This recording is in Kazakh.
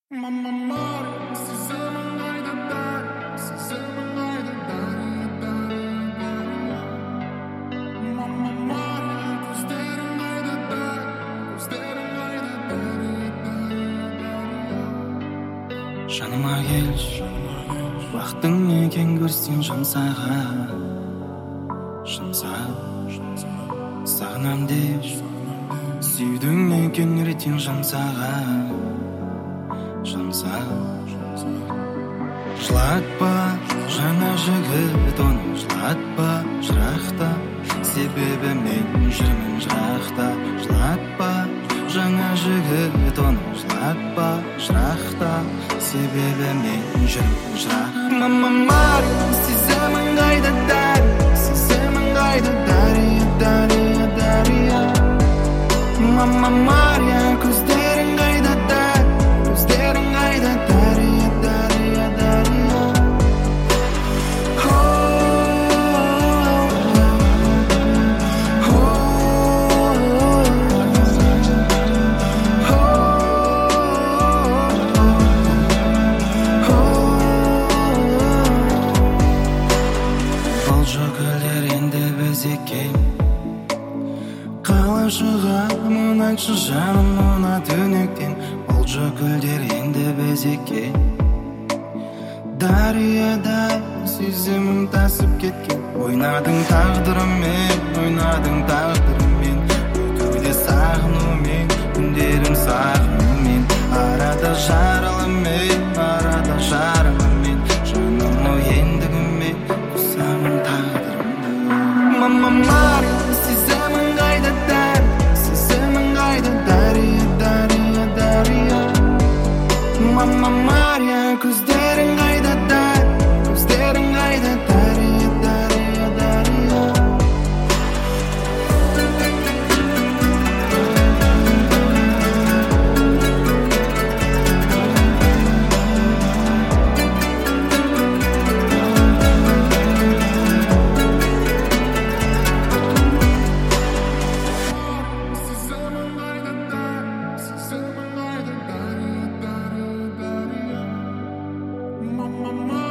Mamma mia, si sembra mai da dare, si sembra mai da dare. Mamma mia, costare mai da dare, costare mai da dare. Жаныма келші, уақытың екен көрсең жұмсаған, сағынам деп сүйдің екен ертең жұмсаған. Жылатпа жаңа жігіт, оны жылатпа жырақта, себебі мен жүрмін жырақта. Жылатпа жаңа жігіт, оны жылатпа жырақта, себебі мен жүрмін жырақ. Мама Мария, сеземін қайда дәрі, сеземін қайда дария, дария, дария. Мама Мария, көздерің қайда дәрі, көздерің қайда дария, дария, дария. Бұл жүгілер енді біз екен, қалай шығамын айтшы жаным мына түнектен. Бұл жүгілер енді біз екен, дариядай сезімім тасып кеткен. Ойнадың тағдырыммен, ойнадың тағдырыммен, өтуде сағынумен, күндерім сағынумен. Арада жаралымен, арада жаралымен, жаным-ау ендігімен қосамын тағдырымды. Мама Мария, сеземін қайда дәрі, сеземін қайда дария, дария, дария. Мама Мария, көздерің қайда дәрі, көздерің қайда дария, дария, дария. Mamma mia.